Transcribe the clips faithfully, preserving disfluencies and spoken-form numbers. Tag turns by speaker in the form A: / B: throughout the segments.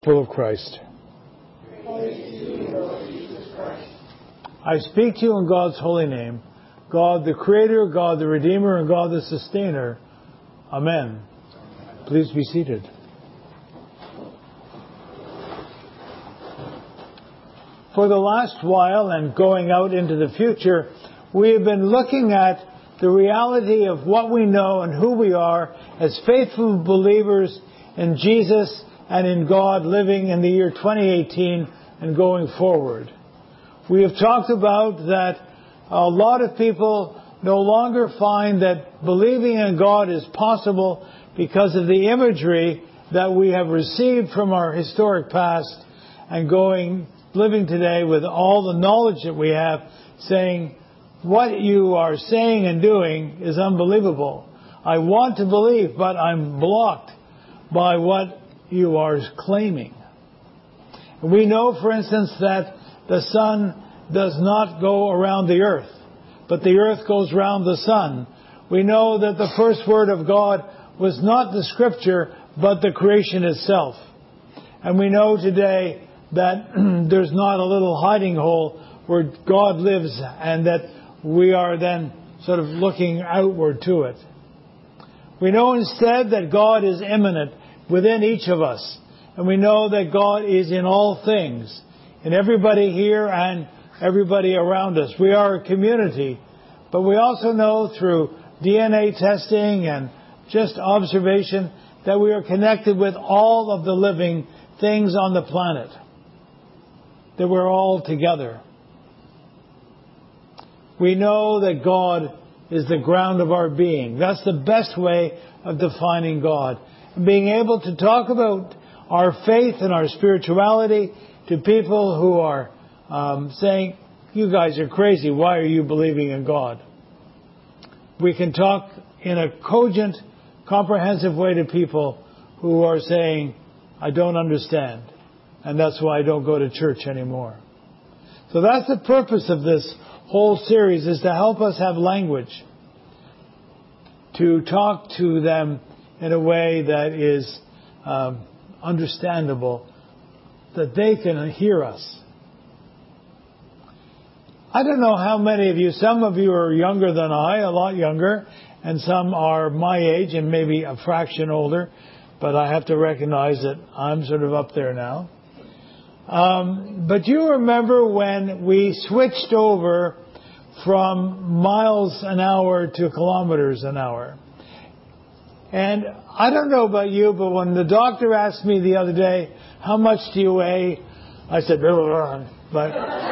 A: full of Christ.
B: Praise to you, Lord Jesus Christ.
A: I speak to you in God's holy name, God the Creator, God the Redeemer, and God the Sustainer. Amen. Please be seated. For the last while, and going out into the future, we have been looking at the reality of what we know and who we are as faithful believers in Jesus and in God, living in the year twenty eighteen and going forward. We have talked about that a lot of people no longer find that believing in God is possible because of the imagery that we have received from our historic past, and going living today with all the knowledge that we have, saying what you are saying and doing is unbelievable. I want to believe, but I'm blocked by what you are claiming. We know, for instance, that the sun does not go around the earth, but the earth goes around the sun. We know that the first word of God was not the Scripture, but the creation itself. And we know today that there's not a little hiding hole where God lives, and that we are then sort of looking outward to it. We know instead that God is immanent within each of us. And we know that God is in all things, in everybody here and everybody around us. We are a community, but we also know through D N A testing and just observation that we are connected with all of the living things on the planet, that we're all together. We know that God is the ground of our being. That's the best way of defining God. And being able to talk about our faith and our spirituality to people who are um, saying, you guys are crazy, why are you believing in God? We can talk in a cogent, comprehensive way to people who are saying, I don't understand, and that's why I don't go to church anymore. So that's the purpose of this whole series, is to help us have language, to talk to them in a way that is um, understandable, that they can hear us. I don't know how many of you, some of you are younger than I, a lot younger, and some are my age and maybe a fraction older, but I have to recognize that I'm sort of up there now. Um, but you remember when we switched over from miles an hour to kilometers an hour. And I don't know about you, but when the doctor asked me the other day, how much do you weigh? I said, but,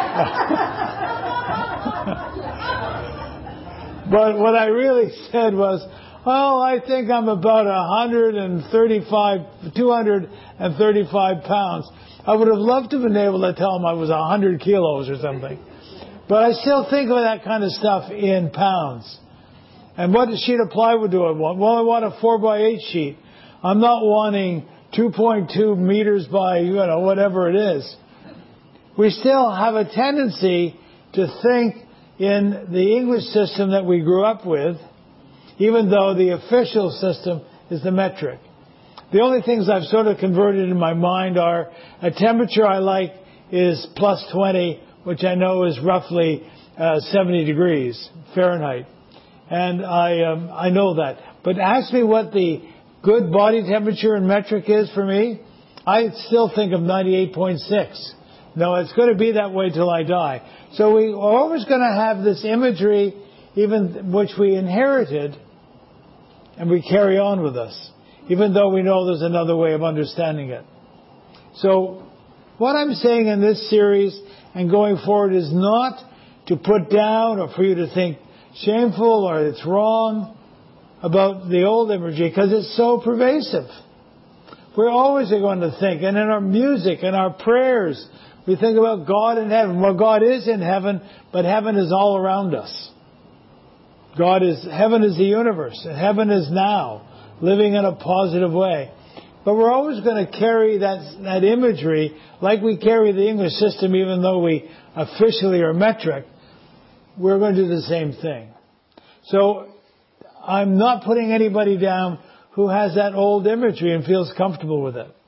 A: but what I really said was, well, I think I'm about one thirty-five, two hundred thirty-five pounds. I would have loved to have been able to tell him I was one hundred kilos or something. But I still think of that kind of stuff in pounds. And what sheet of plywood do I want? Well, I want a four by eight sheet. I'm not wanting two point two meters by, you know, whatever it is. We still have a tendency to think in the English system that we grew up with, even though the official system is the metric. The only things I've sort of converted in my mind are a temperature I like is plus twenty, which I know is roughly uh, seventy degrees Fahrenheit. And I um, I know that. But ask me what the good body temperature in metric is for me, I still think of ninety-eight point six. No, it's going to be that way till I die. So we are always going to have this imagery, even which we inherited, and we carry on with us, even though we know there's another way of understanding it. So what I'm saying in this series and going forward is not to put down or for you to think shameful or it's wrong about the old imagery, because it's so pervasive. We're always going to think, and in our music and our prayers, we think about God in heaven. Well, God is in heaven, but heaven is all around us. God is, heaven is the universe, and heaven is now, living in a positive way. But we're always going to carry that, that imagery like we carry the English system, even though we officially are metric. We're going to do the same thing. So I'm not putting anybody down who has that old imagery and feels comfortable with it.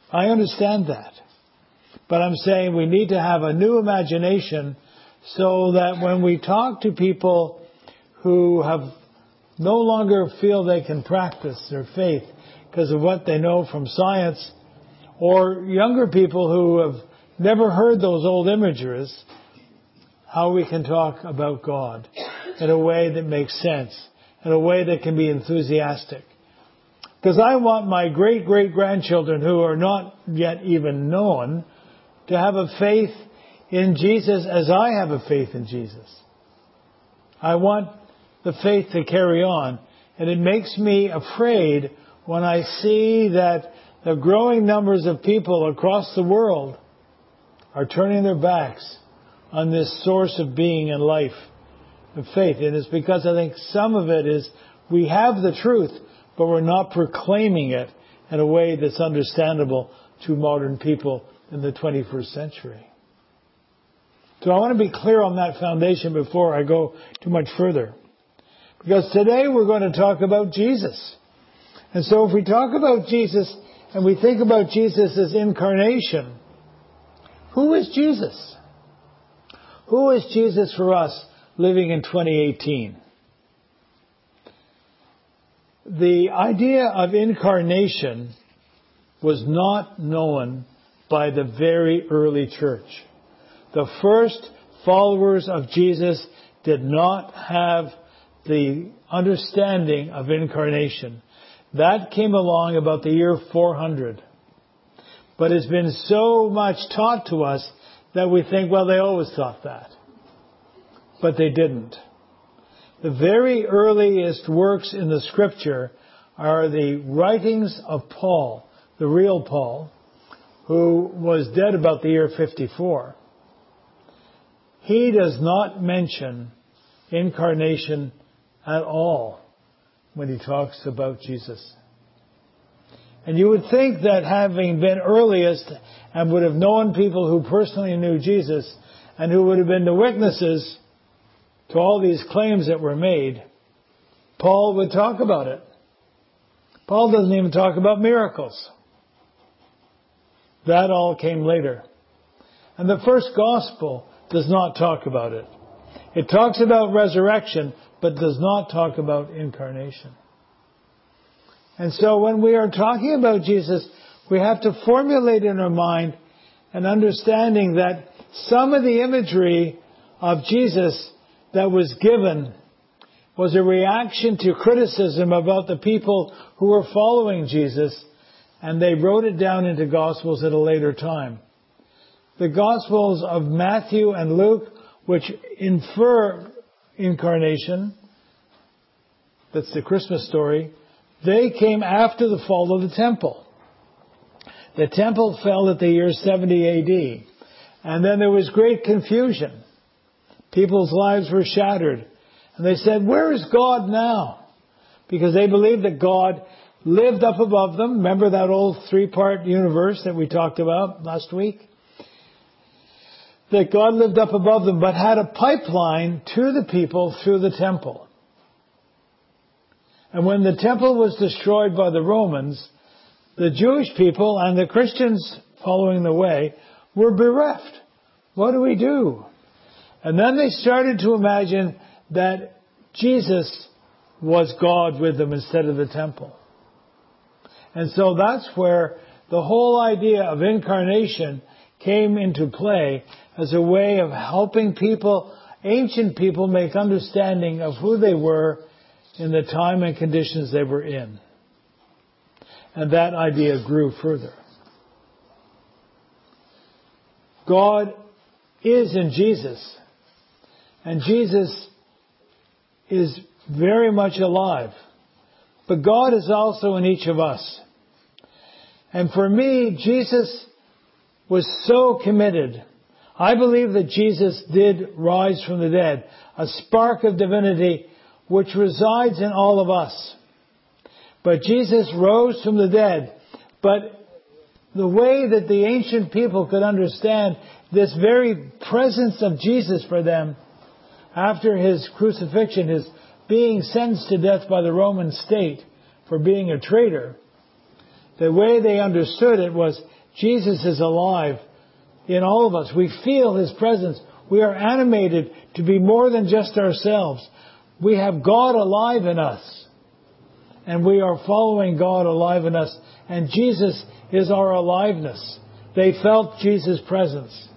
A: I understand that. But I'm saying we need to have a new imagination so that when we talk to people who have no longer feel they can practice their faith because of what they know from science, or younger people who have never heard those old imageries, how we can talk about God in a way that makes sense, in a way that can be enthusiastic. Because I want my great-great-grandchildren who are not yet even known to have a faith in Jesus as I have a faith in Jesus. I want the faith to carry on. And it makes me afraid when I see that the growing numbers of people across the world are turning their backs on this source of being and life of faith. And it's because I think some of it is we have the truth, but we're not proclaiming it in a way that's understandable to modern people in the twenty-first century. So I want to be clear on that foundation before I go too much further. Because today we're going to talk about Jesus. And so if we talk about Jesus and we think about Jesus as incarnation, who is Jesus? Who is Jesus for us living in twenty eighteen? The idea of incarnation was not known by the very early church. The first followers of Jesus did not have the understanding of incarnation. That came along about the year four hundred. But it's been so much taught to us that we think, well, they always thought that. But they didn't. The very earliest works in the Scripture are the writings of Paul, the real Paul, who was dead about the year fifty-four. He does not mention incarnation at all when he talks about Jesus. And you would think that having been earliest and would have known people who personally knew Jesus and who would have been the witnesses to all these claims that were made, Paul would talk about it. Paul doesn't even talk about miracles. That all came later. And the first gospel does not talk about it. It talks about resurrection, but does not talk about incarnation. And so when we are talking about Jesus, we have to formulate in our mind an understanding that some of the imagery of Jesus that was given was a reaction to criticism about the people who were following Jesus, and they wrote it down into Gospels at a later time. The Gospels of Matthew and Luke, which infer incarnation, that's the Christmas story, they came after the fall of the temple. The temple fell at the year seventy A D. And then there was great confusion. People's lives were shattered. And they said, where is God now? Because they believed that God lived up above them. Remember that old three-part universe that we talked about last week? That God lived up above them, but had a pipeline to the people through the temple. And when the temple was destroyed by the Romans, the Jewish people and the Christians following the way were bereft. What do we do? And then they started to imagine that Jesus was God with them instead of the temple. And so that's where the whole idea of incarnation came into play as a way of helping people, ancient people, make understanding of who they were in the time and conditions they were in. And that idea grew further. God is in Jesus. And Jesus is very much alive. But God is also in each of us. And for me, Jesus was so committed. I believe that Jesus did rise from the dead, a spark of divinity which resides in all of us. But Jesus rose from the dead. But the way that the ancient people could understand this very presence of Jesus for them after his crucifixion, his being sentenced to death by the Roman state for being a traitor, the way they understood it was Jesus is alive in all of us. We feel His presence. We are animated to be more than just ourselves. We have God alive in us. And we are following God alive in us. And Jesus is our aliveness. They felt Jesus' presence.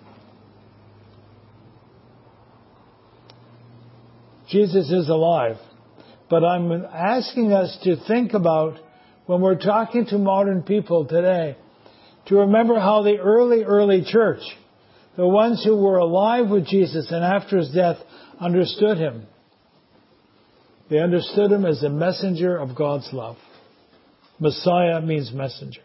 A: Jesus is alive. But I'm asking us to think about, when we're talking to modern people today, to remember how the early, early church, the ones who were alive with Jesus and after His death, understood Him. They understood Him as a messenger of God's love. Messiah means messenger.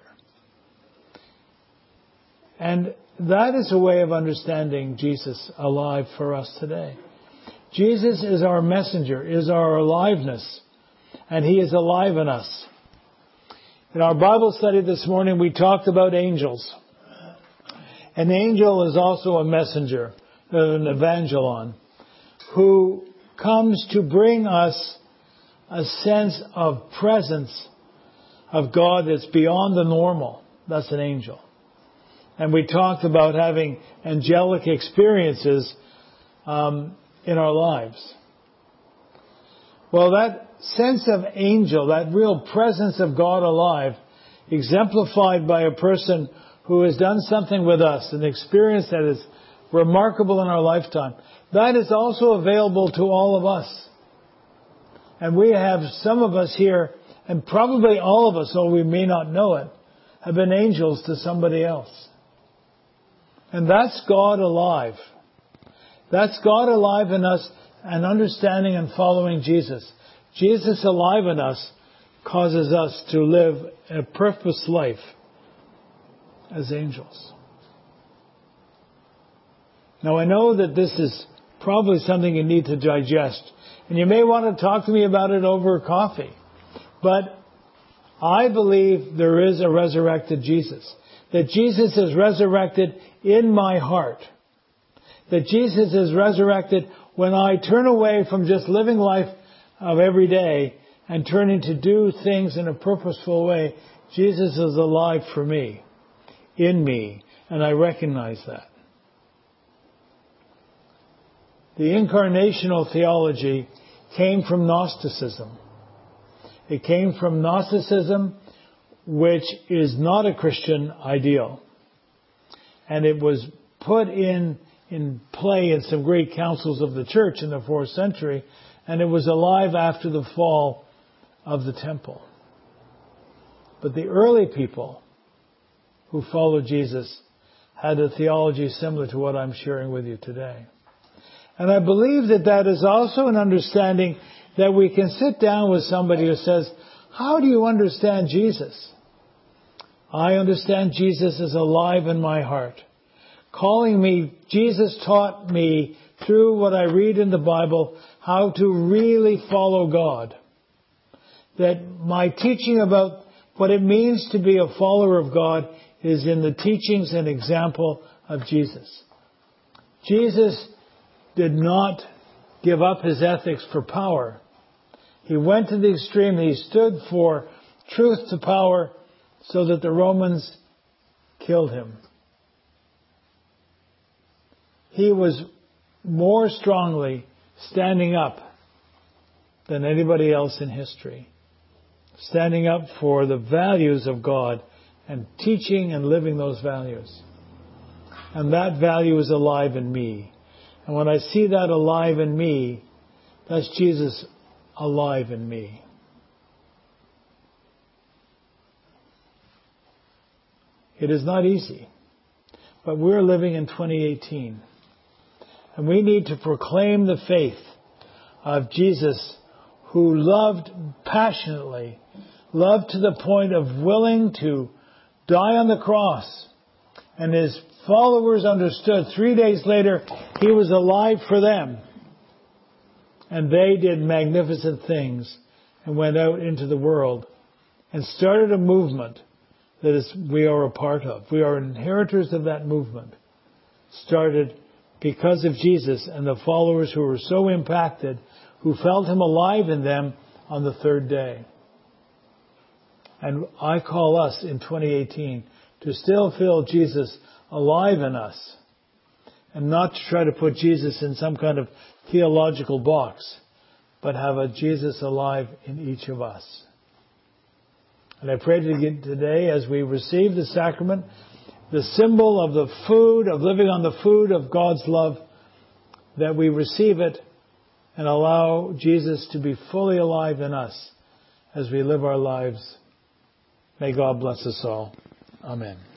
A: And that is a way of understanding Jesus alive for us today. Jesus is our messenger, is our aliveness, and He is alive in us. In our Bible study this morning, we talked about angels. An angel is also a messenger, an evangelon, who comes to bring us a sense of presence of God that's beyond the normal. That's an angel. And we talked about having angelic experiences um, in our lives. Well, that sense of angel, that real presence of God alive, exemplified by a person who has done something with us, an experience that is remarkable in our lifetime, that is also available to all of us. And we have some of us here, and probably all of us, though we may not know it, have been angels to somebody else. And that's God alive. That's God alive in us and understanding and following Jesus. Jesus alive in us causes us to live a purpose life as angels. Now, I know that this is probably something you need to digest, and you may want to talk to me about it over coffee. But I believe there is a resurrected Jesus. That Jesus is resurrected in my heart. That Jesus is resurrected when I turn away from just living life of every day and turning to do things in a purposeful way. Jesus is alive for me, in me, and I recognize that. The incarnational theology came from Gnosticism. It came from Gnosticism, which is not a Christian ideal. And it was put in, in play in some great councils of the church in the fourth century, and it was alive after the fall of the temple. But the early people who followed Jesus had a theology similar to what I'm sharing with you today. And I believe that that is also an understanding that we can sit down with somebody who says, how do you understand Jesus? I understand Jesus is alive in my heart. Calling me, Jesus taught me through what I read in the Bible how to really follow God. That my teaching about what it means to be a follower of God is in the teachings and example of Jesus. Jesus did not give up His ethics for power. He went to the extreme. He stood for truth to power so that the Romans killed Him. He was more strongly standing up than anybody else in history. Standing up for the values of God and teaching and living those values. And that value is alive in me. And when I see that alive in me, that's Jesus alive in me. It is not easy, but we're living in twenty eighteen. And we need to proclaim the faith of Jesus, who loved passionately, loved to the point of willing to die on the cross. And His followers understood three days later He was alive for them. And they did magnificent things and went out into the world and started a movement that is we are a part of. We are inheritors of that movement. Started because of Jesus and the followers who were so impacted, who felt Him alive in them on the third day. And I call us in twenty eighteen to still feel Jesus alive in us and not to try to put Jesus in some kind of theological box, but have a Jesus alive in each of us. And I pray today as we receive the sacrament, the symbol of the food, of living on the food of God's love, that we receive it and allow Jesus to be fully alive in us as we live our lives. May God bless us all. Amen.